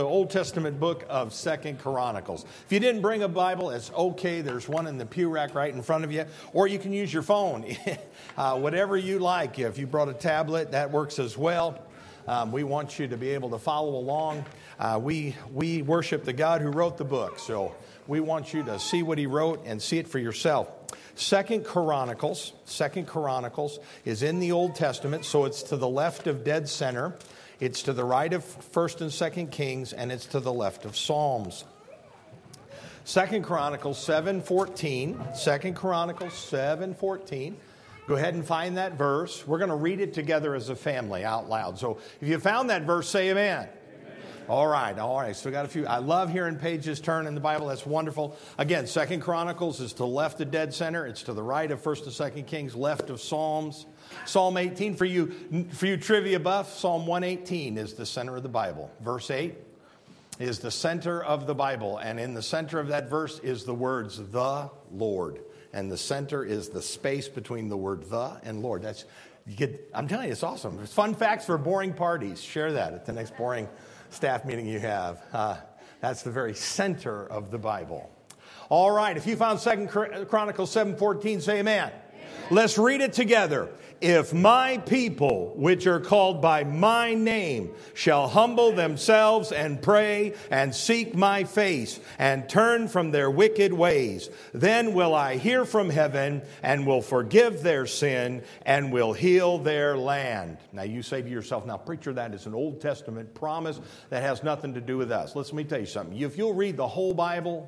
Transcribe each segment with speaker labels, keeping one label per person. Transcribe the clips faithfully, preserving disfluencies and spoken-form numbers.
Speaker 1: The Old Testament book of Second Chronicles. If you didn't bring a Bible, it's okay. There's one in the pew rack right in front of you. Or you can use your phone. uh, whatever you like. If you brought a tablet, that works as well. Um, we want you to be able to follow along. Uh, we, we worship the God who wrote the book. So we want you to see what he wrote and see it for yourself. Second Chronicles. Second Chronicles is in the Old Testament. So it's to the left of dead center. It's to the right of First and Second Kings, and it's to the left of Psalms. Second Chronicles seven fourteen. Second Chronicles seven fourteen. Go ahead and find that verse. We're going to read it together as a family out loud. So if you found that verse, say amen. All right, all right. So we got a few. I love hearing pages turn in the Bible. That's wonderful. Again, Second Chronicles is to the left of dead center. It's to the right of First and Second Kings, left of Psalms. Psalm eighteen, for you, for you trivia buff, Psalm one eighteen is the center of the Bible. Verse eight is the center of the Bible. And in the center of that verse is the words, the Lord. And the center is the space between the word the and Lord. That's, you get, I'm telling you, it's awesome. It's fun facts for boring parties. Share that at the next boring staff meeting you have. Uh, that's the very center of the Bible. All right, if you found Second Chronicles seven fourteen, say amen. Amen. Let's read it together. If my people, which are called by my name, shall humble themselves and pray and seek my face and turn from their wicked ways, then will I hear from heaven and will forgive their sin and will heal their land. Now you say to yourself, now preacher, that is an Old Testament promise that has nothing to do with us. Let me tell you something. If you'll read the whole Bible,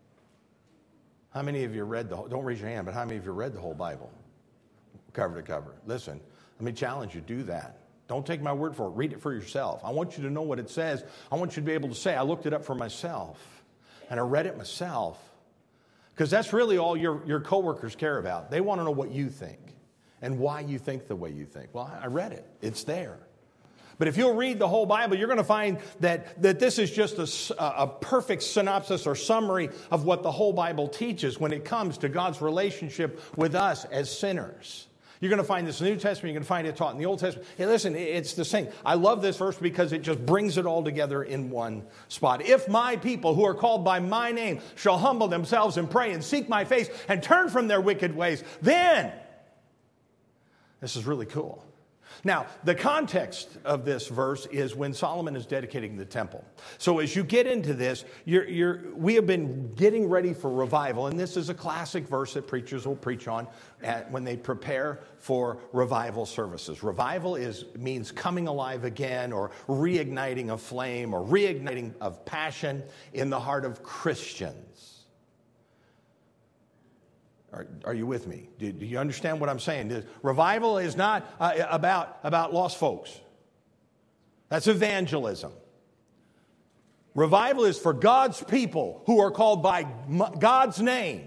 Speaker 1: how many of you read the whole, don't raise your hand, but how many of you read the whole Bible? Cover to cover. Listen, let me challenge you, do that. Don't take my word for it. Read it for yourself. I want you to know what it says. I want you to be able to say, I looked it up for myself, and I read it myself. Because that's really all your, your coworkers care about. They want to know what you think and why you think the way you think. Well, I read it. It's there. But if you'll read the whole Bible, you're going to find that, that this is just a, a perfect synopsis or summary of what the whole Bible teaches when it comes to God's relationship with us as sinners. You're going to find this in the New Testament. You're going to find it taught in the Old Testament. Hey, listen, it's the same. I love this verse because it just brings it all together in one spot. If my people who are called by my name shall humble themselves and pray and seek my face and turn from their wicked ways, then, this is really cool. Now, the context of this verse is when Solomon is dedicating the temple. So as you get into this, you're, you're, we have been getting ready for revival, and this is a classic verse that preachers will preach on at, when they prepare for revival services. Revival is means coming alive again, or reigniting a flame, or reigniting of passion in the heart of Christians. Are, are you with me? Do, do you understand what I'm saying? Revival is not uh, about, about lost folks. That's evangelism. Revival is for God's people who are called by God's name.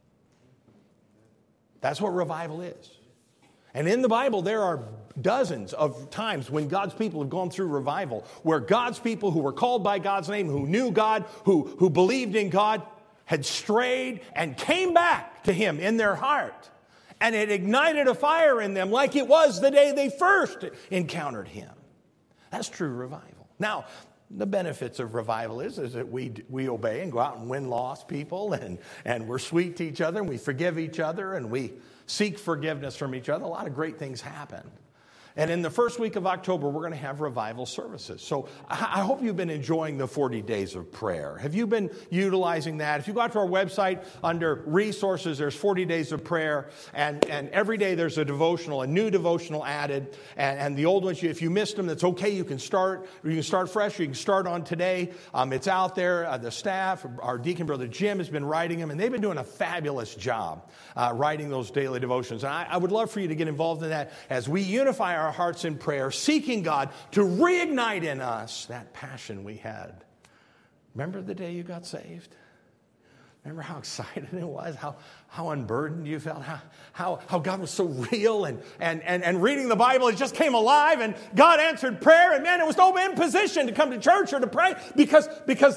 Speaker 1: That's what revival is. And in the Bible, there are dozens of times when God's people have gone through revival, where God's people who were called by God's name, who knew God, who, who believed in God, had strayed and came back to him in their heart. And it ignited a fire in them like it was the day they first encountered him. That's true revival. Now, the benefits of revival is, is that we we obey and go out and win lost people, and, and we're sweet to each other, and we forgive each other, and we seek forgiveness from each other. A lot of great things happen. And in the first week of October, we're going to have revival services. So I hope you've been enjoying the forty days of prayer. Have you been utilizing that? If you go out to our website under resources, there's forty days of prayer. And, and every day there's a devotional, a new devotional added. And, and the old ones, if you missed them, that's okay. You can start, you can start fresh. You can start on today. Um, it's out there. Uh, the staff, our deacon brother Jim has been writing them. And they've been doing a fabulous job uh, writing those daily devotions. And I, I would love for you to get involved in that as we unify our hearts in prayer, seeking God to reignite in us that passion we had. Remember the day you got saved? Remember how excited it was, how, how unburdened you felt, how, how, how God was so real, and, and, and, and reading the Bible, it just came alive, and God answered prayer, and man, it was no imposition to come to church or to pray because, because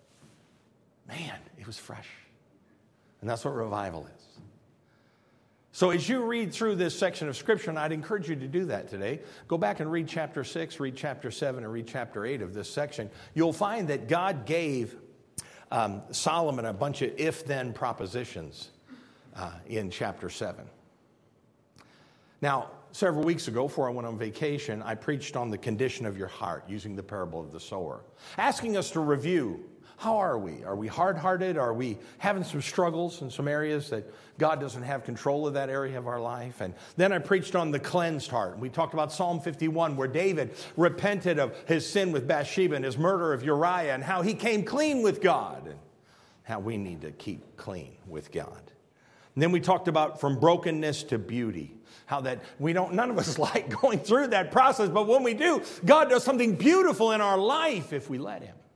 Speaker 1: man, it was fresh. And that's what revival is. So as you read through this section of Scripture, and I'd encourage you to do that today, go back and read chapter six, read chapter seven, and read chapter eight of this section. You'll find that God gave um, Solomon a bunch of if-then propositions uh, in chapter seven. Now, several weeks ago, before I went on vacation, I preached on the condition of your heart using the parable of the sower, asking us to review. How are we? Are we hard-hearted? Are we having some struggles in some areas that God doesn't have control of that area of our life? And then I preached on the cleansed heart. We talked about Psalm fifty-one, where David repented of his sin with Bathsheba and his murder of Uriah, and how he came clean with God, and how we need to keep clean with God. And then we talked about from brokenness to beauty, how that we don't, none of us like going through that process, but when we do, God does something beautiful in our life if we let Him.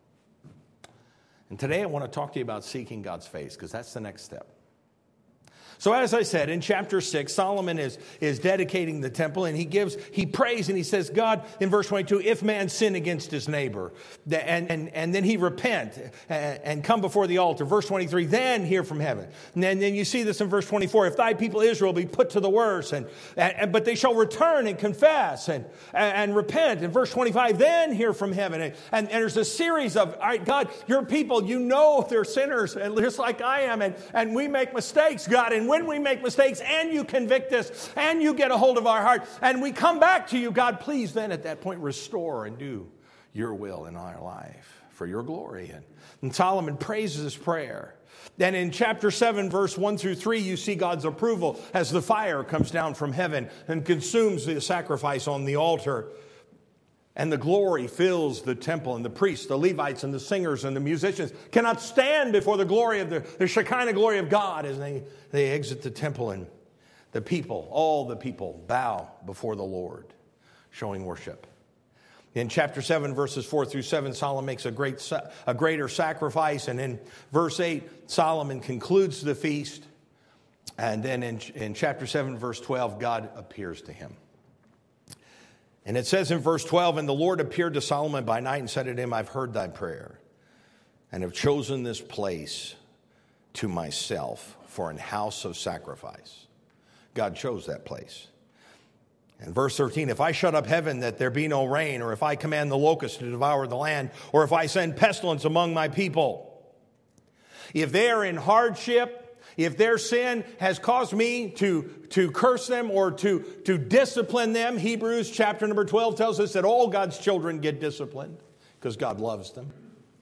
Speaker 1: And today I want to talk to you about seeking God's face, because that's the next step. So as I said, in chapter six, Solomon is, is dedicating the temple, and he gives, he prays, and he says, God, in verse twenty-two, if man sin against his neighbor, and, and, and then he repent and, and come before the altar. Verse twenty-three, then hear from heaven. And then, then you see this in verse twenty-four, if thy people Israel be put to the worse, and, and but they shall return and confess and, and, and repent. In verse twenty-five, then hear from heaven. And, and, and there's a series of, all right, God, your people, you know they're sinners, and just like I am, and, and we make mistakes, God, and when we make mistakes and you convict us and you get a hold of our heart and we come back to you, God, please then at that point restore and do your will in our life for your glory. And, and Solomon praises this prayer. Then in chapter seven, verse one through three, you see God's approval as the fire comes down from heaven and consumes the sacrifice on the altar. And the glory fills the temple, and the priests, the Levites, and the singers, and the musicians cannot stand before the glory of the, the Shekinah glory of God as they, they exit the temple. And the people, all the people, bow before the Lord, showing worship. In chapter seven, verses four through seven, Solomon makes a great a greater sacrifice. And in verse eight, Solomon concludes the feast. And then in, in chapter seven, verse twelve, God appears to him. And it says in verse twelve, and the Lord appeared to Solomon by night and said to him, I've heard thy prayer and have chosen this place to myself for an house of sacrifice. God chose that place. And verse thirteen, if I shut up heaven that there be no rain, or if I command the locusts to devour the land, or if I send pestilence among my people, if they are in hardship, if their sin has caused me to, to curse them or to, to discipline them, Hebrews chapter number twelve tells us that all God's children get disciplined because God loves them.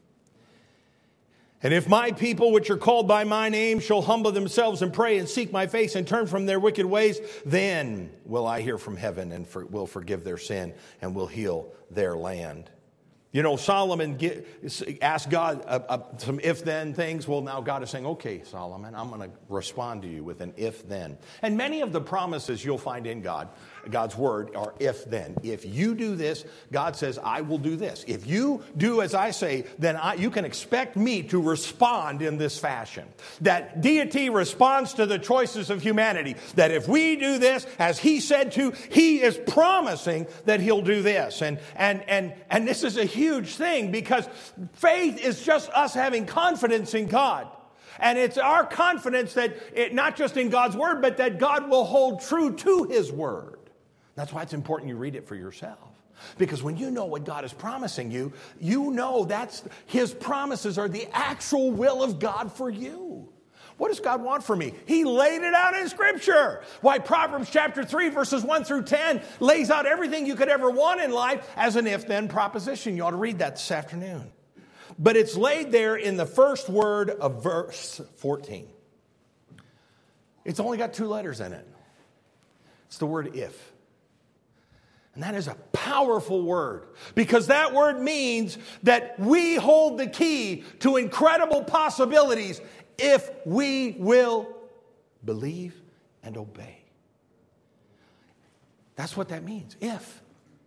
Speaker 1: And if my people which are called by my name shall humble themselves and pray and seek my face and turn from their wicked ways, then will I hear from heaven and for, will forgive their sin and will heal their land. You know, Solomon get, asked God uh, uh, some if-then things. Well, now God is saying, okay, Solomon, I'm going to respond to you with an if-then. And many of the promises you'll find in God, God's word, are if-then. If you do this, God says, I will do this. If you do as I say, then I, you can expect me to respond in this fashion. That deity responds to the choices of humanity. That if we do this, as he said to, he is promising that he'll do this. And, and, and, and this is a huge thing, because faith is just us having confidence in God. And it's our confidence that it, not just in God's word, but that God will hold true to his word. That's why it's important you read it for yourself. Because when you know what God is promising you, you know that's his promises are the actual will of God for you. What does God want for me? He laid it out in Scripture. Why Proverbs chapter three, verses one through ten lays out everything you could ever want in life as an if-then proposition. You ought to read that this afternoon. But it's laid there in the first word of verse fourteen. It's only got two letters in it. It's the word if. And that is a powerful word, because that word means that we hold the key to incredible possibilities if we will believe and obey. That's what that means, if.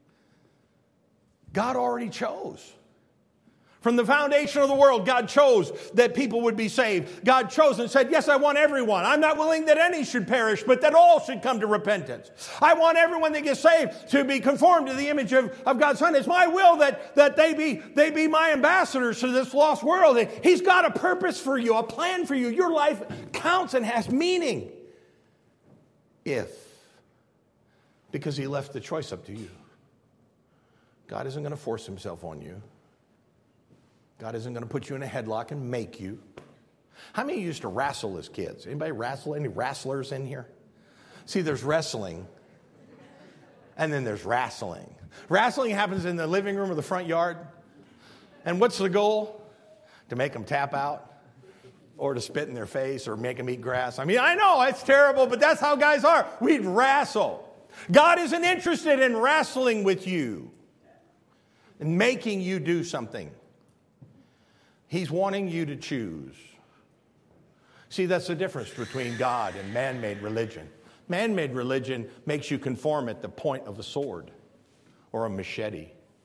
Speaker 1: God already chose. From the foundation of the world, God chose that people would be saved. God chose and said, yes, I want everyone. I'm not willing that any should perish, but that all should come to repentance. I want everyone that gets saved to be conformed to the image of, of God's Son. It's my will that, that they be, they be my ambassadors to this lost world. And he's got a purpose for you, a plan for you. Your life counts and has meaning. If. Because he left the choice up to you. God isn't going to force himself on you. God isn't going to put you in a headlock and make you. How many of you used to wrestle as kids? Anybody wrestle? Any wrestlers in here? See, there's wrestling. And then there's wrestling. Wrestling happens in the living room or the front yard. And what's the goal? To make them tap out. Or to spit in their face or make them eat grass. I mean, I know it's terrible, but that's how guys are. We'd wrestle. God isn't interested in wrestling with you and making you do something. He's wanting you to choose. See, that's the difference between God and man-made religion. Man-made religion makes you conform at the point of a sword or a machete.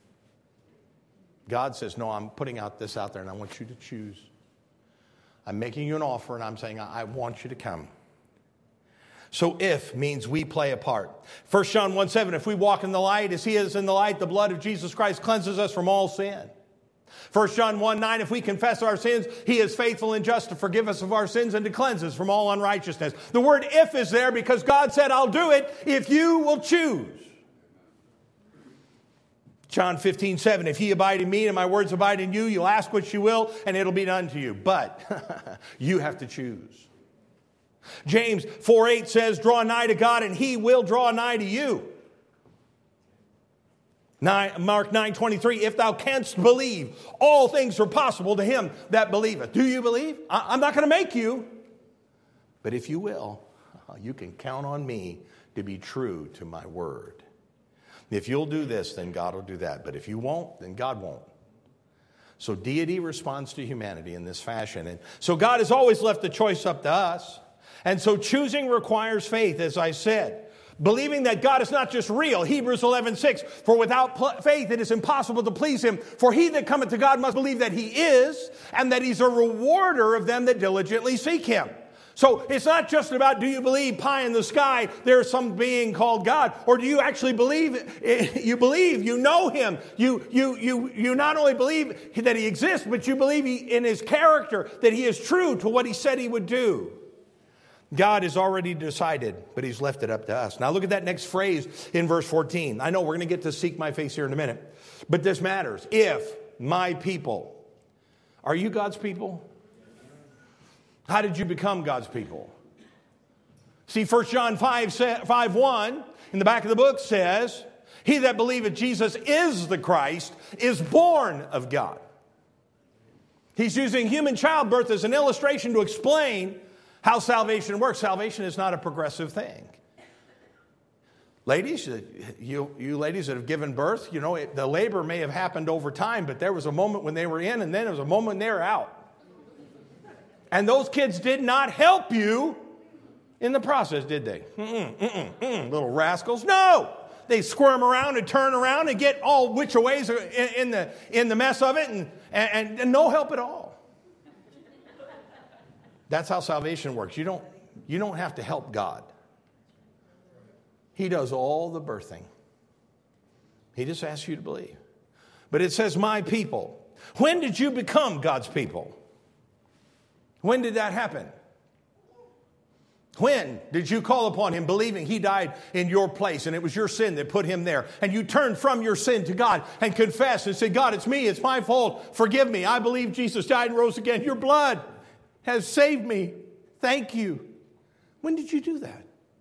Speaker 1: God says, no, I'm putting out this out there and I want you to choose. I'm making you an offer and I'm saying, I want you to come. So if means we play a part. First John one seven, if we walk in the light as he is in the light, the blood of Jesus Christ cleanses us from all sin. First John one nine, if we confess our sins, he is faithful and just to forgive us of our sins and to cleanse us from all unrighteousness. The word if is there because God said, I'll do it if you will choose. John fifteen seven, if ye abide in me and my words abide in you, you'll ask what you will and it'll be done to you. But you have to choose. James four eight says, draw nigh to God and he will draw nigh to you. Mark nine twenty-three, if thou canst believe, all things are possible to him that believeth. Do you believe? I'm not going to make you. But if you will, you can count on me to be true to my word. If you'll do this, then God will do that. But if you won't, then God won't. So deity responds to humanity in this fashion. And so God has always left the choice up to us. And so choosing requires faith, as I said. Believing that God is not just real. Hebrews eleven six, for without pl- faith it is impossible to please him. For he that cometh to God must believe that he is, and that he's a rewarder of them that diligently seek him. So it's not just about, do you believe pie in the sky, there's some being called God? Or do you actually believe, you believe, you know him. You, you, you, you not only believe that he exists, but you believe he, in his character, that he is true to what he said he would do. God has already decided, but he's left it up to us. Now look at that next phrase in verse fourteen. I know we're going to get to seek my face here in a minute, but this matters. If my people, are you God's people? How did you become God's people? See, First John five one in the back of the book says, he that believeth Jesus is the Christ is born of God. He's using human childbirth as an illustration to explain how salvation works. Salvation is not a progressive thing. Ladies, you, you ladies that have given birth, you know, it, the labor may have happened over time, but there was a moment when they were in and then there was a moment when they were out. And those kids did not help you in the process, did they? Mm-mm, mm-mm, mm, little rascals. No! They squirm around and turn around and get all which ways in, in, the, in the mess of it and, and, and no help at all. That's how salvation works. You don't, you don't have to help God. He does all the birthing. He just asks you to believe. But it says, my people. When did you become God's people? When did that happen? When did you call upon him believing he died in your place and it was your sin that put him there? And you turned from your sin to God and confessed and said, God, it's me, it's my fault. Forgive me. I believe Jesus died and rose again. Your blood has saved me. Thank you. When did you do that?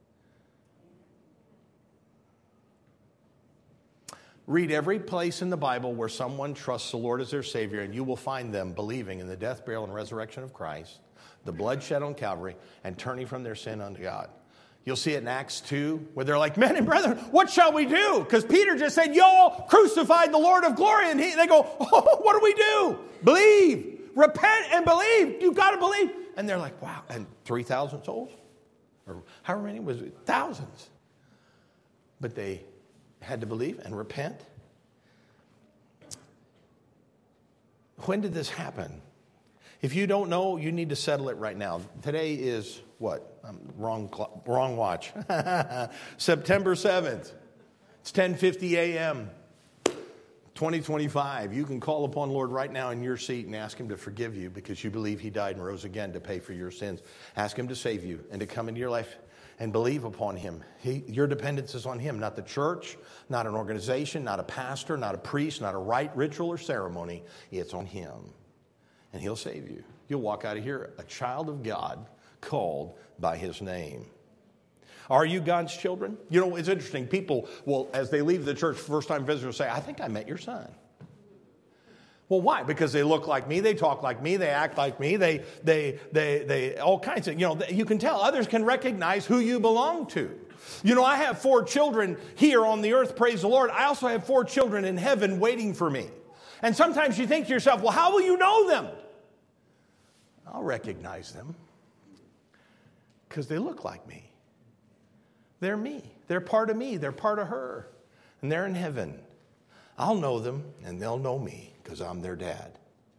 Speaker 1: Read every place in the Bible where someone trusts the Lord as their Savior, and you will find them believing in the death, burial, and resurrection of Christ, the blood shed on Calvary, and turning from their sin unto God. You'll see it in Acts two, where they're like, men and brethren, what shall we do? Because Peter just said, y'all crucified the Lord of glory. And he, they go, oh, what do we do? Believe. Repent and believe. You've got to believe. And they're like, wow. And three thousand souls? Or however many was it? Thousands. But they had to believe and repent. When did this happen? If you don't know, you need to settle it right now. Today is what? Um, wrong, wrong watch. September seventh. It's ten fifty a.m. twenty twenty-five. You can call upon the Lord right now in your seat and ask him to forgive you because you believe he died and rose again to pay for your sins. Ask him to save you and to come into your life. and believe upon him. He, your dependence is on him, not the church, not an organization, not a pastor, not a priest, not a rite, ritual, or ceremony. It's on him. And he'll save you. You'll walk out of here a child of God called by his name. Are you God's children? You know, it's interesting. People will, as they leave the church, first-time visitors say, I think I met your son. Well, why? Because they look like me, they talk like me, they act like me, they, they, they, they, all kinds of, you know, you can tell. Others can recognize who you belong to. You know, I have four children here on the earth, praise the Lord. I also have four children in heaven waiting for me. And sometimes you think to yourself, well, how will you know them? I'll recognize them because they look like me. They're me. They're part of me. They're part of her. And they're in heaven. I'll know them and they'll know me because I'm their dad.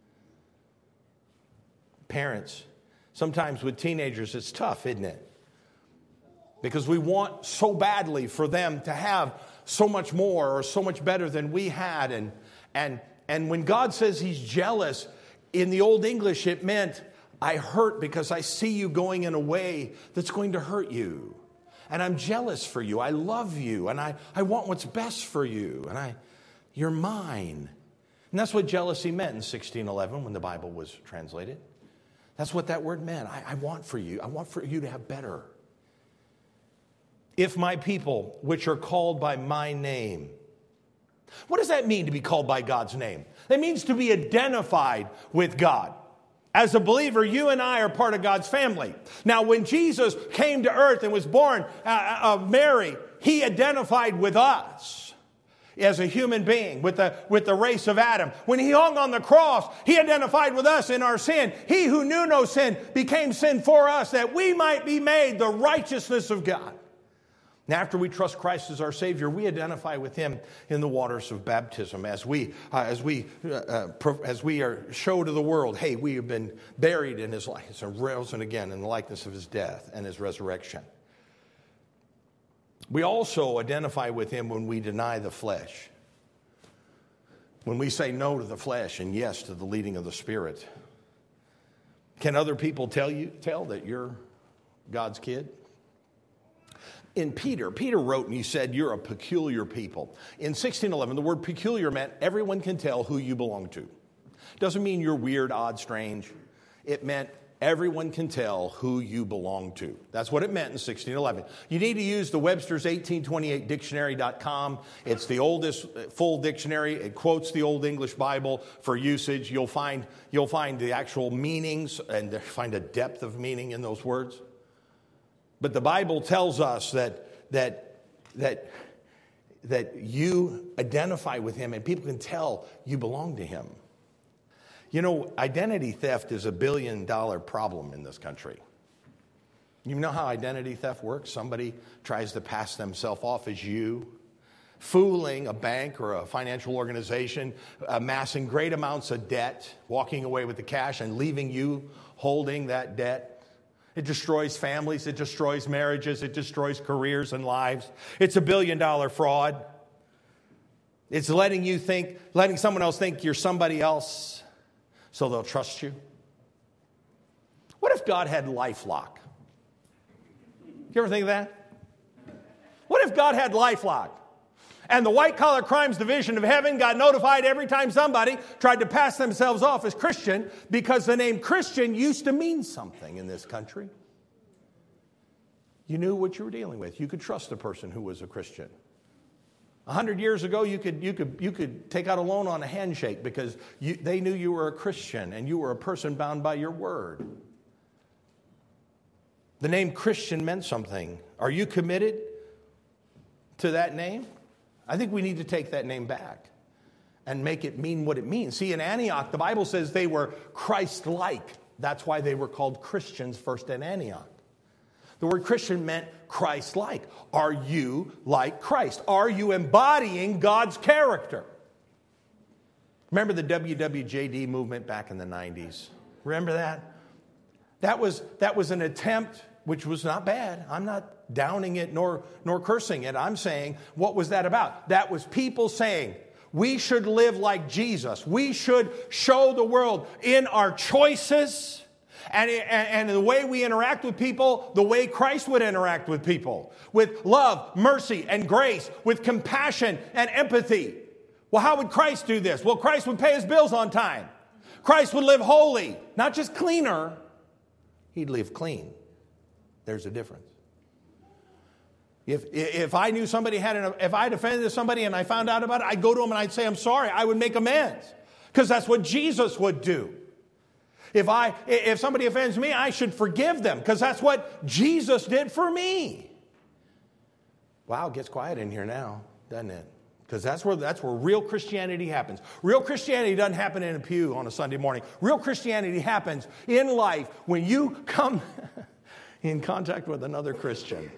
Speaker 1: Parents, sometimes with teenagers it's tough, isn't it? Because we want so badly for them to have so much more or so much better than we had. And, and, and when God says he's jealous, in the Old English it meant, I hurt because I see you going in a way that's going to hurt you. And I'm jealous for you. I love you. And I, I want what's best for you. And I, you're mine. And that's what jealousy meant in sixteen eleven when the Bible was translated. That's what that word meant. I, I want for you. I want for you to have better. If my people, which are called by my name. What does that mean to be called by God's name? That means to be identified with God. As a believer, you and I are part of God's family. Now, when Jesus came to earth and was born uh, of Mary, he identified with us as a human being, with the, with the race of Adam. When he hung on the cross, he identified with us in our sin. He who knew no sin became sin for us, that we might be made the righteousness of God. Now, after we trust Christ as our Savior, we identify with him in the waters of baptism as we, uh, as we, uh, pro- as we are show to the world, hey, we have been buried in his likeness and risen again in the likeness of his death and his resurrection. We also identify with him when we deny the flesh. When we say no to the flesh and yes to the leading of the Spirit. Can other people tell you, tell that you're God's kid? In Peter, Peter wrote and he said, you're a peculiar people. In sixteen eleven, the word peculiar meant everyone can tell who you belong to. Doesn't mean you're weird, odd, strange. It meant everyone can tell who you belong to. That's what it meant in sixteen eleven. You need to use the Webster's eighteen twenty-eight dictionary dot com. It's the oldest full dictionary. It quotes the Old English Bible for usage. You'll find, you'll find the actual meanings and find a depth of meaning in those words. But the Bible tells us that, that, that, that you identify with him and people can tell you belong to him. You know, identity theft is a billion dollar problem in this country. You know how identity theft works? Somebody tries to pass themselves off as you, fooling a bank or a financial organization, amassing great amounts of debt, walking away with the cash and leaving you holding that debt. It destroys families, it destroys marriages, it destroys careers and lives. It's a billion dollar fraud. It's letting you think, letting someone else think you're somebody else so they'll trust you. What if God had LifeLock? You ever think of that? What if God had LifeLock? And the White Collar Crimes Division of Heaven got notified every time somebody tried to pass themselves off as Christian because the name Christian used to mean something in this country. You knew what you were dealing with. You could trust a person who was a Christian. A hundred years ago, you could, you, could, you could take out a loan on a handshake because you, they knew you were a Christian and you were a person bound by your word. The name Christian meant something. Are you committed to that name? I think we need to take that name back and make it mean what it means. See, in Antioch, the Bible says they were Christ-like. That's why they were called Christians first in Antioch. The word Christian meant Christ-like. Are you like Christ? Are you embodying God's character? Remember the W W J D movement back in the nineties? Remember that? That was, that was an attempt, which was not bad. I'm not downing it nor, nor cursing it. I'm saying, what was that about? That was people saying, we should live like Jesus. We should show the world in our choices And, and, and the way we interact with people, the way Christ would interact with people. With love, mercy, and grace. With compassion and empathy. Well, how would Christ do this? Well, Christ would pay his bills on time. Christ would live holy. Not just cleaner. He'd live clean. There's a difference. If, if I knew somebody had, an, if I'd offended somebody and I found out about it, I'd go to them and I'd say, I'm sorry. I would make amends. Because that's what Jesus would do. If I, if somebody offends me, I should forgive them. Because that's what Jesus did for me. Wow, it gets quiet in here now, doesn't it? Because that's where, that's where real Christianity happens. Real Christianity doesn't happen in a pew on a Sunday morning. Real Christianity happens in life when you come in contact with another Christian.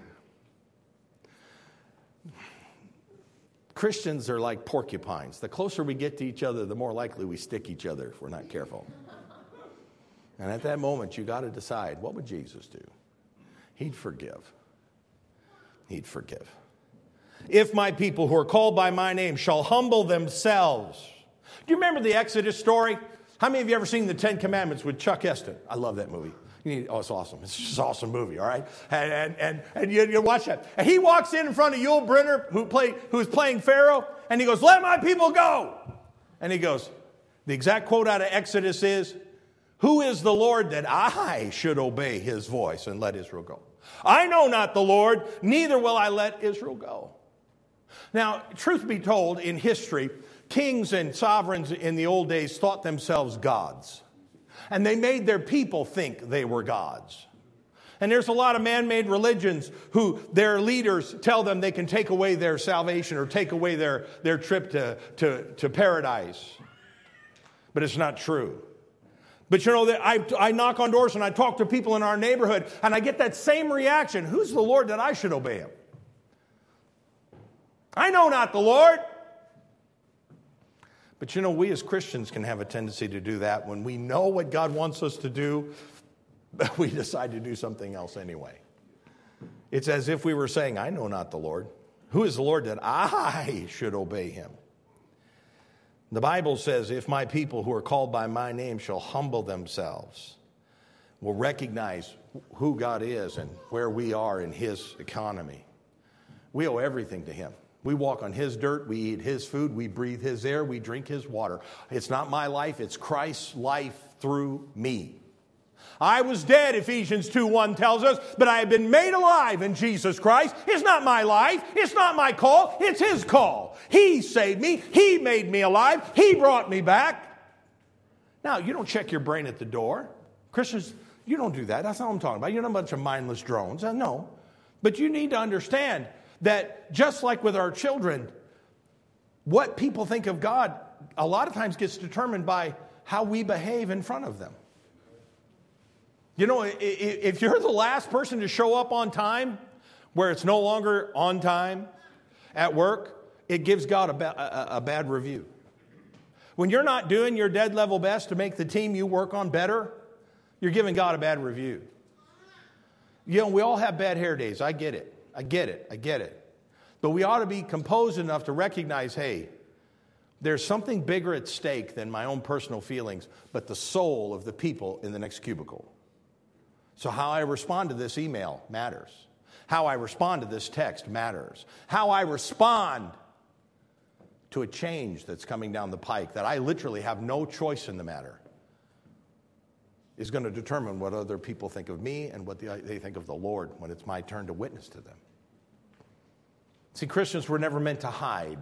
Speaker 1: Christians are like porcupines. The closer we get to each other, the more likely we stick each other if we're not careful. And at that moment, you got to decide, what would Jesus do? He'd forgive. He'd forgive. If my people who are called by my name shall humble themselves. Do you remember the Exodus story? How many of you ever seen the Ten Commandments with Chuck Heston? I love that movie. You need, oh, it's awesome. It's just an awesome movie, all right? And and and, and you, you watch that. And he walks in in front of Yul Brynner, who played, who's playing Pharaoh, and he goes, let my people go. And he goes, the exact quote out of Exodus is, who is the Lord that I should obey his voice and let Israel go? I know not the Lord, neither will I let Israel go. Now, truth be told, in history, kings and sovereigns in the old days thought themselves gods. And they made their people think they were gods. And there's a lot of man-made religions who their leaders tell them they can take away their salvation or take away their, their trip to, to, to paradise. But it's not true. But you know, that I, I knock on doors and I talk to people in our neighborhood and I get that same reaction. Who's the Lord that I should obey him? I know not the Lord. But you know, we as Christians can have a tendency to do that when we know what God wants us to do, but we decide to do something else anyway. It's as if we were saying, I know not the Lord. Who is the Lord that I should obey him? The Bible says, if my people who are called by my name shall humble themselves, will recognize who God is and where we are in his economy. We owe everything to him. We walk on his dirt, we eat his food, we breathe his air, we drink his water. It's not my life, it's Christ's life through me. I was dead, Ephesians two one tells us, but I have been made alive in Jesus Christ. It's not my life, it's not my call, it's his call. He saved me, he made me alive, he brought me back. Now, you don't check your brain at the door. Christians, you don't do that. That's not what I'm talking about. You're not a bunch of mindless drones. No. But you need to understand that just like with our children, what people think of God a lot of times gets determined by how we behave in front of them. You know, if you're the last person to show up on time, where it's no longer on time at work, it gives God a, ba- a, a bad review. When you're not doing your dead level best to make the team you work on better, you're giving God a bad review. You know, we all have bad hair days. I get it. I get it. I get it. But we ought to be composed enough to recognize, hey, there's something bigger at stake than my own personal feelings, but the soul of the people in the next cubicle. So how I respond to this email matters. How I respond to this text matters. How I respond to a change that's coming down the pike that I literally have no choice in the matter is going to determine what other people think of me and what they think of the Lord when it's my turn to witness to them. See, Christians were never meant to hide,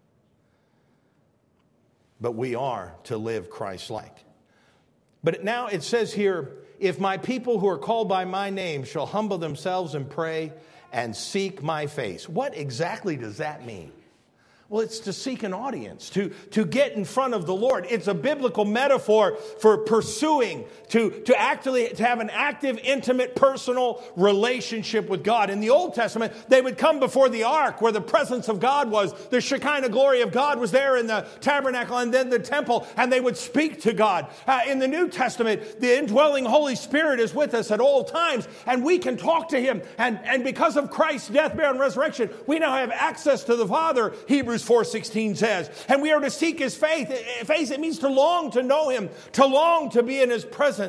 Speaker 1: but we are to live Christ-like. But now it says here, if my people who are called by my name shall humble themselves and pray and seek my face. What exactly does that mean? Well, it's to seek an audience, to, to get in front of the Lord. It's a biblical metaphor for pursuing, to, to actually to have an active, intimate, personal relationship with God. In the Old Testament, they would come before the ark where the presence of God was. The Shekinah glory of God was there in the tabernacle and then the temple, and they would speak to God. Uh, in the New Testament, the indwelling Holy Spirit is with us at all times, and we can talk to him. And, and because of Christ's death, burial, and resurrection, we now have access to the Father, Hebrews four sixteen says. And we are to seek his faith. Face, it means to long to know him, to long to be in his presence.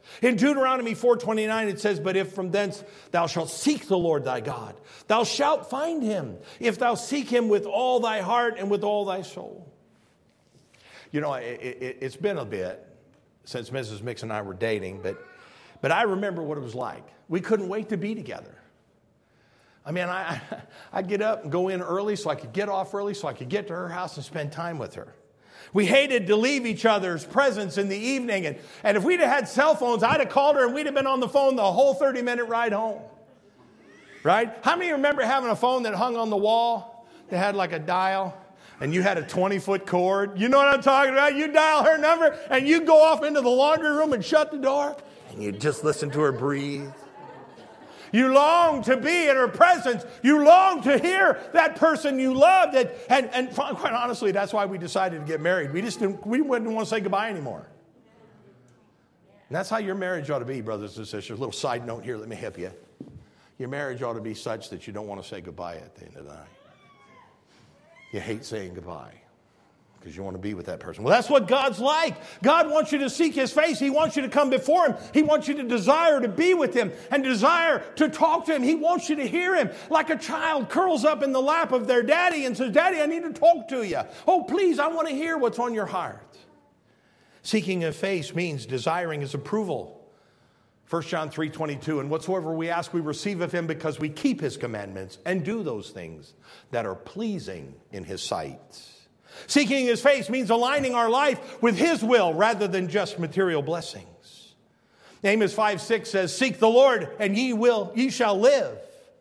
Speaker 1: In Deuteronomy four twenty-nine it says, but if from thence thou shalt seek the Lord thy God, thou shalt find him, if thou seek him with all thy heart and with all thy soul. You know, it, it, it's been a bit since Missus Mix and I were dating, but, but I remember what it was like. We couldn't wait to be together. I mean, I, I'd get up and go in early so I could get off early so I could get to her house and spend time with her. We hated to leave each other's presence in the evening. And, and if we'd have had cell phones, I'd have called her and we'd have been on the phone the whole thirty-minute ride home. Right? How many remember having a phone that hung on the wall that had like a dial? And you had a twenty-foot cord? You know what I'm talking about? You dial her number and you go off into the laundry room and shut the door. And you just listen to her breathe. You long to be in her presence. You long to hear that person you loved. And, and, and quite honestly, that's why we decided to get married. We just didn't, we didn't want to say goodbye anymore. And that's how your marriage ought to be, brothers and sisters. A little side note here, let me help you. Your marriage ought to be such that you don't want to say goodbye at the end of the night. You hate saying goodbye because you want to be with that person. Well, that's what God's like. God wants you to seek his face. He wants you to come before him. He wants you to desire to be with him and desire to talk to him. He wants you to hear him like a child curls up in the lap of their daddy and says, Daddy, I need to talk to you. Oh, please, I want to hear what's on your heart. Seeking his face means desiring his approval. First John three twenty-two, and whatsoever we ask, we receive of him because we keep his commandments and do those things that are pleasing in his sight. Seeking his face means aligning our life with his will rather than just material blessings. Amos five six says, seek the Lord and ye will, ye shall live.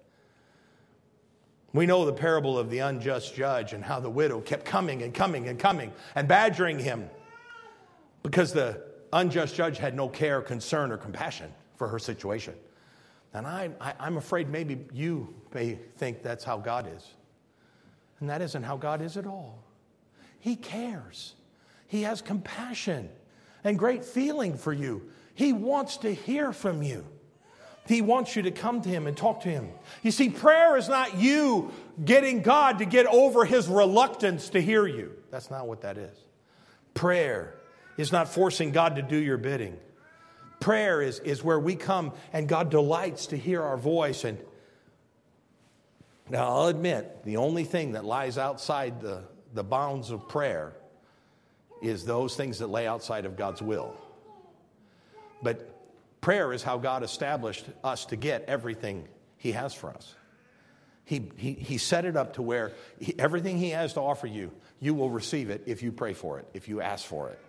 Speaker 1: We know the parable of the unjust judge and how the widow kept coming and coming and coming and badgering him because the unjust judge had no care, concern, or compassion for her situation. And I, I, I'm afraid maybe you may think that's how God is. And that isn't how God is at all. He cares. He has compassion and great feeling for you. He wants to hear from you. He wants you to come to him and talk to him. You see, prayer is not you getting God to get over his reluctance to hear you. That's not what that is. Prayer is not forcing God to do your bidding. Prayer is, is where we come and God delights to hear our voice. And now I'll admit, the only thing that lies outside the, the bounds of prayer is those things that lay outside of God's will. But prayer is how God established us to get everything he has for us. He, he, he set it up to where he, everything he has to offer you, you will receive it if you pray for it, if you ask for it.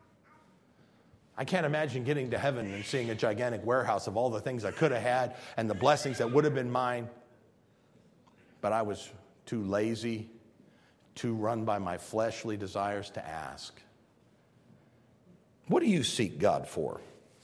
Speaker 1: I can't imagine getting to heaven and seeing a gigantic warehouse of all the things I could have had and the blessings that would have been mine. But I was too lazy, too run by my fleshly desires to ask. What do you seek God for?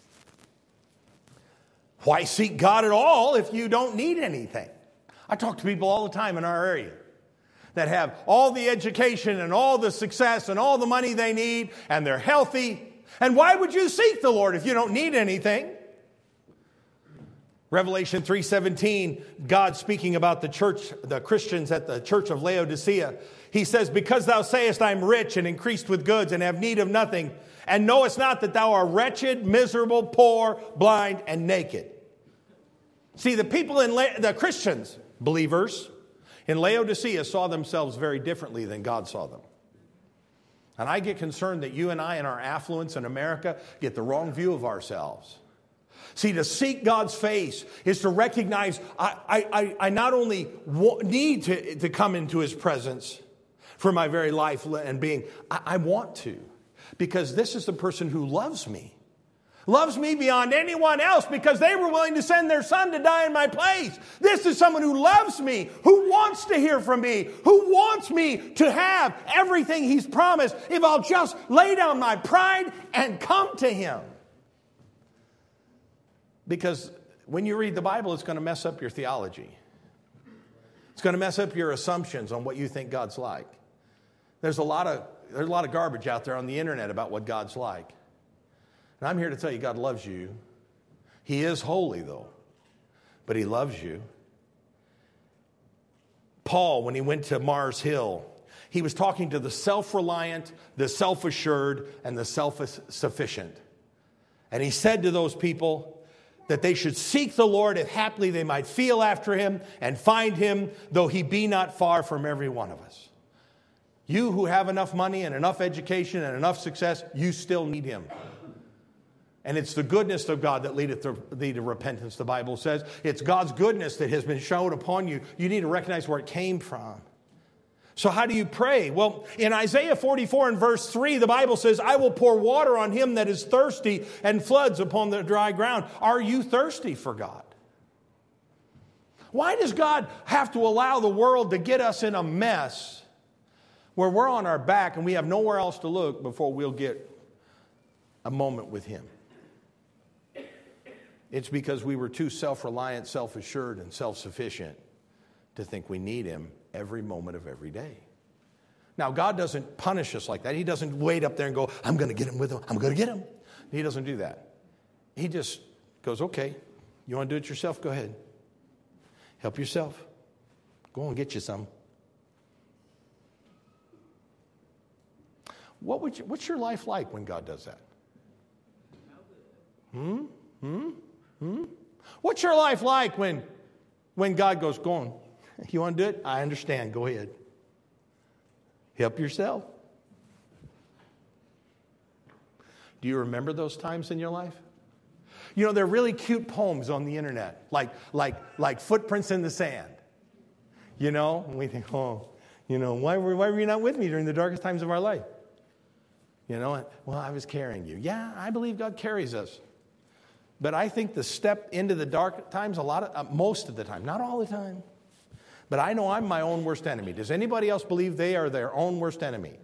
Speaker 1: Why seek God at all if you don't need anything? I talk to people all the time in our area that have all the education and all the success and all the money they need, and they're healthy. And why would you seek the Lord if you don't need anything? Revelation three seventeen, God speaking about the church, the Christians at the church of Laodicea. He says, because thou sayest, I am rich and increased with goods and have need of nothing, and knowest not that thou art wretched, miserable, poor, blind, and naked. See, the people in La- the Christians, believers, in Laodicea saw themselves very differently than God saw them. And I get concerned that you and I in our affluence in America get the wrong view of ourselves. See, to seek God's face is to recognize I, I, I not only need to, to come into his presence for my very life and being, I, I want to. Because this is the person who loves me. Loves me beyond anyone else because they were willing to send their son to die in my place. This is someone who loves me, who wants to hear from me, who wants me to have everything he's promised if I'll just lay down my pride and come to him. Because when you read the Bible, it's going to mess up your theology. It's going to mess up your assumptions on what you think God's like. There's a lot of, there's a lot of garbage out there on the internet about what God's like. And I'm here to tell you, God loves you. He is holy, though, but he loves you. Paul, when he went to Mars Hill, he was talking to the self-reliant, the self-assured, and the self-sufficient. And he said to those people that they should seek the Lord, if haply they might feel after him and find him, though he be not far from every one of us. You who have enough money and enough education and enough success, you still need him. And it's the goodness of God that leadeth thee to repentance, the Bible says. It's God's goodness that has been shown upon you. You need to recognize where it came from. So how do you pray? Well, in Isaiah forty-four and verse three, the Bible says, I will pour water on him that is thirsty and floods upon the dry ground. Are you thirsty for God? Why does God have to allow the world to get us in a mess where we're on our back and we have nowhere else to look before we'll get a moment with him? It's because we were too self-reliant, self-assured, and self-sufficient to think we need him every moment of every day. Now, God doesn't punish us like that. He doesn't wait up there and go, I'm going to get him with him. I'm going to get him. He doesn't do that. He just goes, okay, you want to do it yourself? Go ahead. Help yourself. Go and get you some. What would you, what's your life like when God does that? Hmm? Hmm? Hmm? What's your life like when, when God goes, go on? You want to do it? I understand. Go ahead. Help yourself. Do you remember those times in your life? You know, there are really cute poems on the internet, like, like, like Footprints in the Sand. You know, and we think, oh, you know, why were, why were you not with me during the darkest times of our life? You know, well, I was carrying you. Yeah, I believe God carries us. But I think the step into the dark times, a lot of, uh, most of the time, not all the time. But I know I'm my own worst enemy. Does anybody else believe they are their own worst enemy?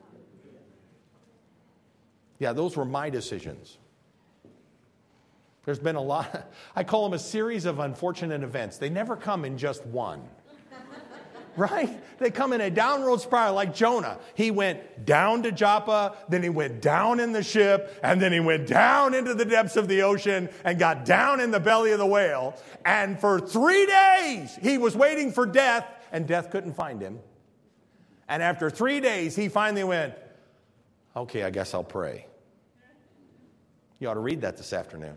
Speaker 1: Yeah, those were my decisions. There's been a lot. I call them a series of unfortunate events. They never come in just one. Right? They come in a downward spiral like Jonah. He went down to Joppa, then he went down in the ship, and then he went down into the depths of the ocean and got down in the belly of the whale. And for three days, he was waiting for death, and death couldn't find him. And after three days, he finally went, okay, I guess I'll pray. You ought to read that this afternoon.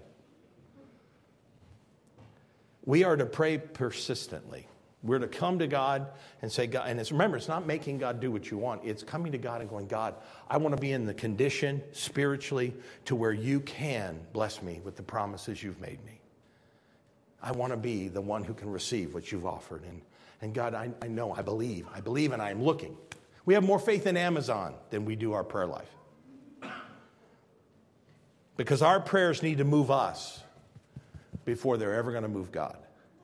Speaker 1: We are to pray persistently. We're to come to God and say, God, and it's, remember, it's not making God do what you want. It's coming to God and going, God, I want to be in the condition spiritually to where you can bless me with the promises you've made me. I want to be the one who can receive what you've offered. And, and God, I, I know, I believe. I believe and I am looking. We have more faith in Amazon than we do our prayer life. Because our prayers need to move us before they're ever going to move God.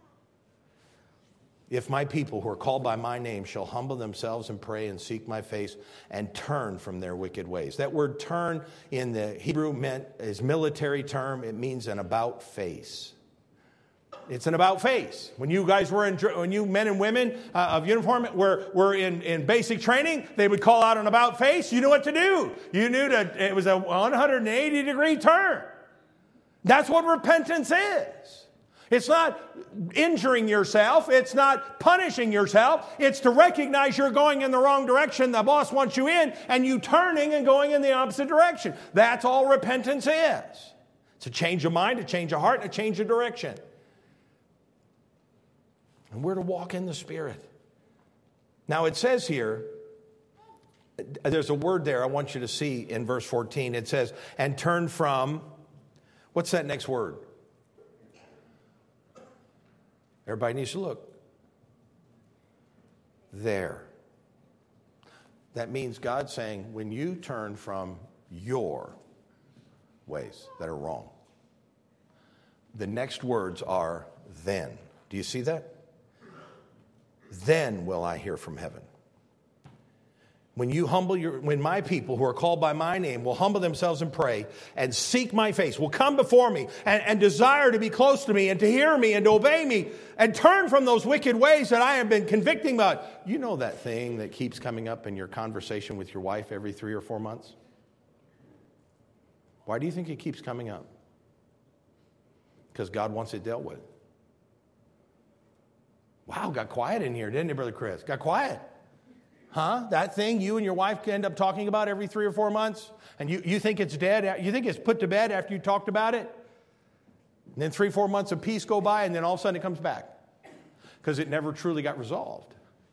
Speaker 1: If my people who are called by my name shall humble themselves and pray and seek my face and turn from their wicked ways. That word turn in the Hebrew meant is military term. It means an about face. It's an about face. When you guys were in, when you men and women uh, of uniform were, were in, in basic training, they would call out an about face. You knew what to do. You knew that it was a one hundred eighty degree turn. That's what repentance is. It's not injuring yourself. It's not punishing yourself. It's to recognize you're going in the wrong direction. The boss wants you in, and you turning and going in the opposite direction. That's all repentance is. It's a change of mind, a change of heart, and a change of direction. And we're to walk in the Spirit. Now it says here, there's a word there I want you to see in verse fourteen. It says, and turn from, what's that next word? Everybody needs to look. There. That means God's saying, when you turn from your ways that are wrong, the next words are then. Do you see that? Then will I hear from heaven. When you humble your, when my people who are called by my name will humble themselves and pray and seek my face, will come before me and, and desire to be close to me and to hear me and to obey me and turn from those wicked ways that I have been convicting about. You know that thing that keeps coming up in your conversation with your wife every three or four months? Why do you think it keeps coming up? Because God wants it dealt with. Wow, got quiet in here, didn't it, Brother Chris? Got quiet. Huh? That thing you and your wife end up talking about every three or four months? And you, you think it's dead? You think it's put to bed after you talked about it? And then three, four months of peace go by, and then all of a sudden it comes back. Because it never truly got resolved.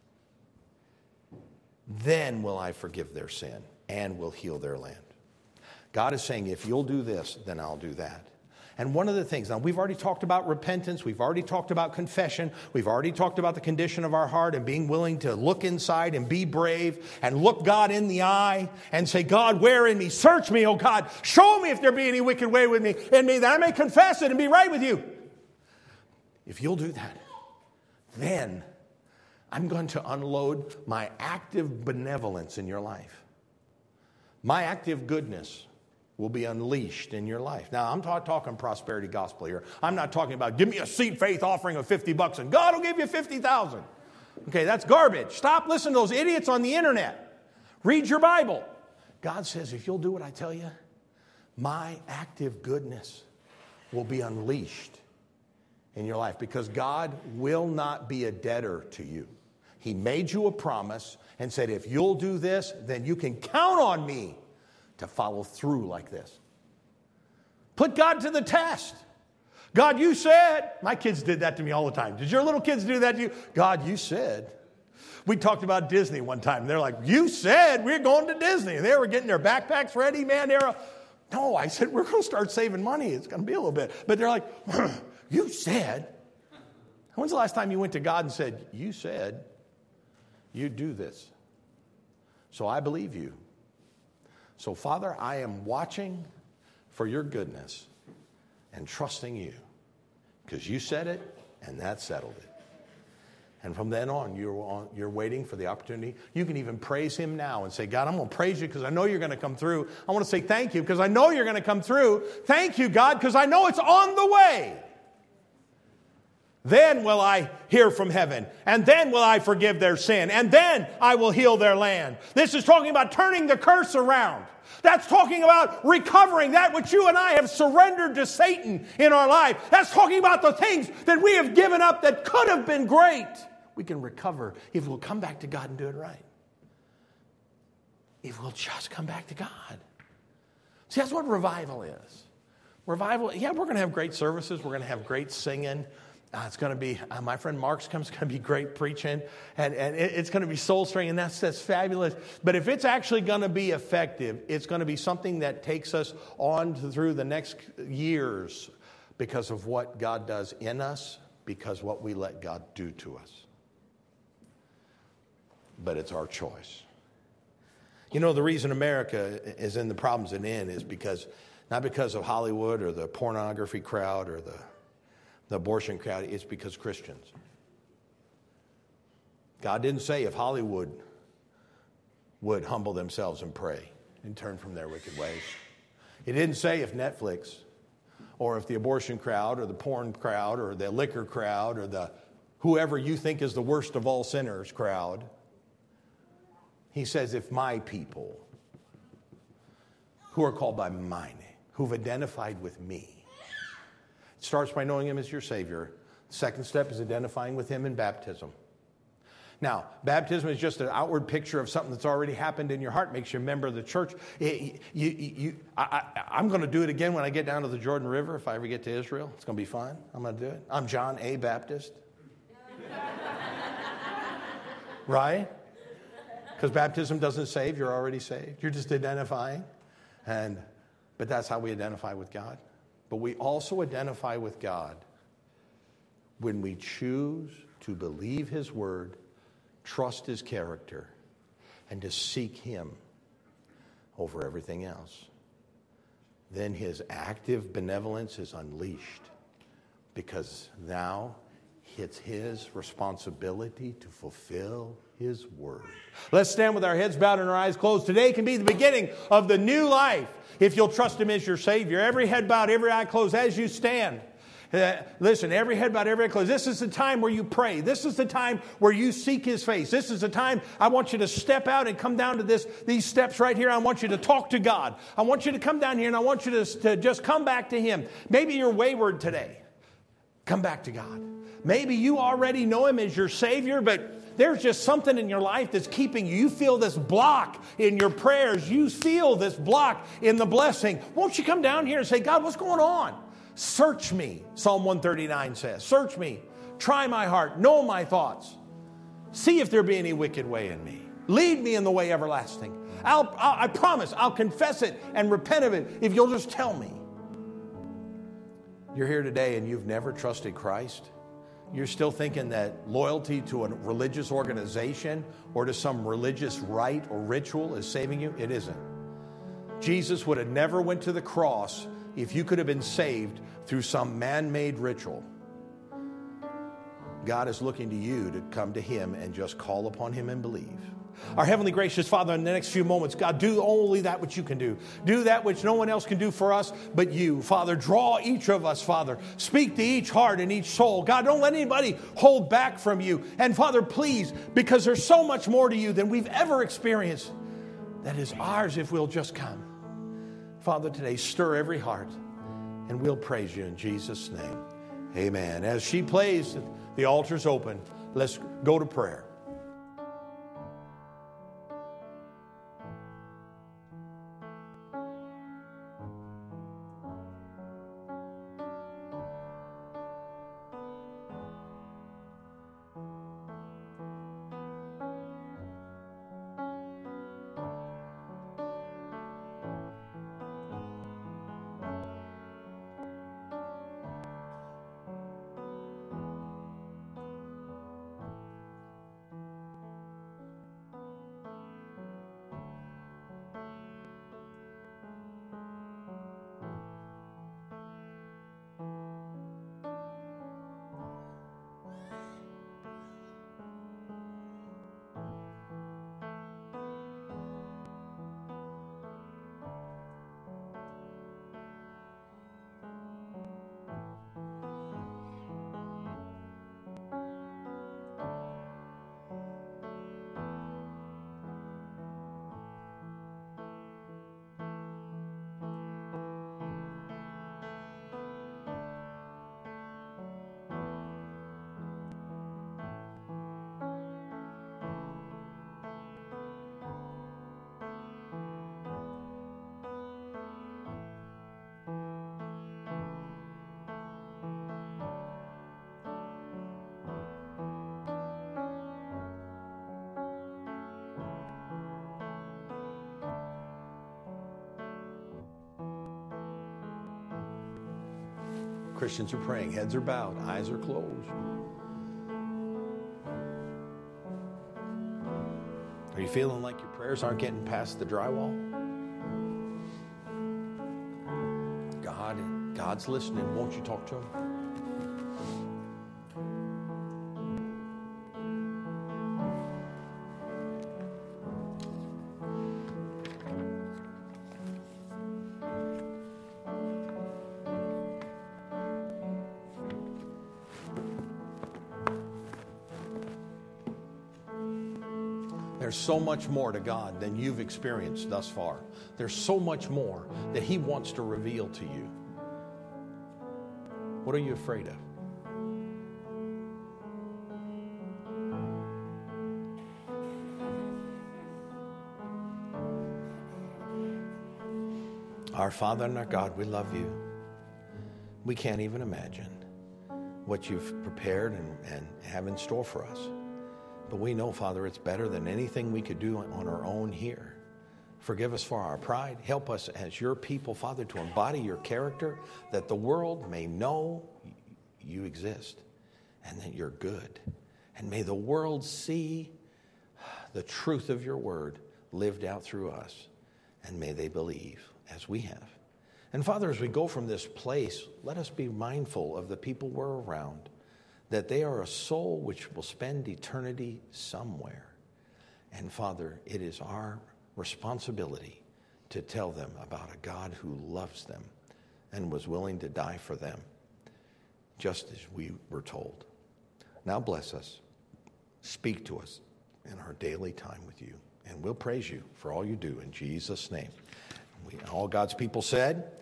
Speaker 1: Then will I forgive their sin and will heal their land. God is saying, if you'll do this, then I'll do that. And one of the things, now we've already talked about repentance, we've already talked about confession, we've already talked about the condition of our heart and being willing to look inside and be brave and look God in the eye and say, God, where in me? Search me, oh God. Show me if there be any wicked way with me in me, that I may confess it and be right with you. If you'll do that, then I'm going to unload my active benevolence in your life. My active goodness will be unleashed in your life. Now, I'm ta- talking prosperity gospel here. I'm not talking about give me a seed faith offering of fifty bucks and God will give you fifty thousand. Okay, that's garbage. Stop listening to those idiots on the internet. Read your Bible. God says, if you'll do what I tell you, my active goodness will be unleashed in your life because God will not be a debtor to you. He made you a promise and said, if you'll do this, then you can count on me to follow through like this. Put God to the test. God, you said. My kids did that to me all the time. Did your little kids do that to you? God, you said. We talked about Disney one time. They're like, you said we're going to Disney. And they were getting their backpacks ready, man. They were, no, I said, we're going to start saving money. It's going to be a little bit. But they're like, you said. When's the last time you went to God and said, you said you'd do this? So I believe you. So, Father, I am watching for your goodness and trusting you because you said it and that settled it. And from then on, you're, on, you're waiting for the opportunity. You can even praise him now and say, God, I'm going to praise you because I know you're going to come through. I want to say thank you because I know you're going to come through. Thank you, God, because I know it's on the way. Then will I hear from heaven, and then will I forgive their sin, and then I will heal their land. This is talking about turning the curse around. That's talking about recovering that which you and I have surrendered to Satan in our life. That's talking about the things that we have given up that could have been great. We can recover if we'll come back to God and do it right. If we'll just come back to God. See, that's what revival is. Revival, yeah, we're going to have great services. We're going to have great singing. Uh, it's going to be, uh, my friend Mark's comes, going to be great preaching, and, and it, it's going to be soul-stirring, and that's, that's fabulous. But if it's actually going to be effective, it's going to be something that takes us on to, through the next years because of what God does in us, because what we let God do to us. But it's our choice. You know, the reason America is in the problems it's in is because, not because of Hollywood or the pornography crowd or the The abortion crowd, is because Christians. God didn't say if Hollywood would humble themselves and pray and turn from their wicked ways. He didn't say if Netflix or if the abortion crowd or the porn crowd or the liquor crowd or the whoever you think is the worst of all sinners crowd. He says if my people who are called by my name, who've identified with me, it starts by knowing him as your Savior. The second step is identifying with him in baptism. Now, baptism is just an outward picture of something that's already happened in your heart, makes you a member of the church. It, you, you, you, I, I, I'm going to do it again when I get down to the Jordan River, if I ever get to Israel. It's going to be fun. I'm going to do it. I'm John A. Baptist. Right? Because baptism doesn't save. You're already saved. You're just identifying. And, but that's how we identify with God. But we also identify with God when we choose to believe his word, trust his character, and to seek him over everything else. Then his active benevolence is unleashed because now it's his responsibility to fulfill his word. Let's stand with our heads bowed and our eyes closed. Today can be the beginning of the new life if you'll trust him as your Savior. Every head bowed, every eye closed as you stand. Uh, listen, every head bowed, every eye closed. This is the time where you pray. This is the time where you seek his face. This is the time I want you to step out and come down to this, these steps right here. I want you to talk to God. I want you to come down here and I want you to, to just come back to him. Maybe you're wayward today. Come back to God. Maybe you already know him as your Savior, but there's just something in your life that's keeping you. You feel this block in your prayers. You feel this block in the blessing. Won't you come down here and say, God, what's going on? Search me, Psalm one thirty-nine says. Search me. Try my heart. Know my thoughts. See if there be any wicked way in me. Lead me in the way everlasting. I'll, I'll, I promise I'll confess it and repent of it if you'll just tell me. You're here today and you've never trusted Christ. You're still thinking that loyalty to a religious organization or to some religious rite or ritual is saving you. It isn't. Jesus would have never went to the cross if you could have been saved through some man-made ritual. God is looking to you to come to him and just call upon him and believe. Our heavenly gracious Father, in the next few moments, God, do only that which you can do. Do that which no one else can do for us but you. Father, draw each of us, Father. Speak to each heart and each soul. God, don't let anybody hold back from you. And Father, please, because there's so much more to you than we've ever experienced that is ours if we'll just come. Father, today, stir every heart, and we'll praise you in Jesus' name. Amen. As she plays, the altar's open. Let's go to prayer. Christians are praying. Heads are bowed. Eyes are closed. Are you feeling like your prayers aren't getting past the drywall? God, God's listening. Won't you talk to him? There's so much more to God than you've experienced thus far. There's so much more that he wants to reveal to you. What are you afraid of? Our Father and our God, we love you. We can't even imagine what you've prepared and, and have in store for us. But we know, Father, it's better than anything we could do on our own here. Forgive us for our pride. Help us as your people, Father, to embody your character, that the world may know you exist and that you're good. And may the world see the truth of your word lived out through us. And may they believe as we have. And Father, as we go from this place, let us be mindful of the people we're around, that they are a soul which will spend eternity somewhere. And Father, it is our responsibility to tell them about a God who loves them and was willing to die for them, just as we were told. Now bless us. Speak to us in our daily time with you. And we'll praise you for all you do in Jesus' name. We, all God's people said,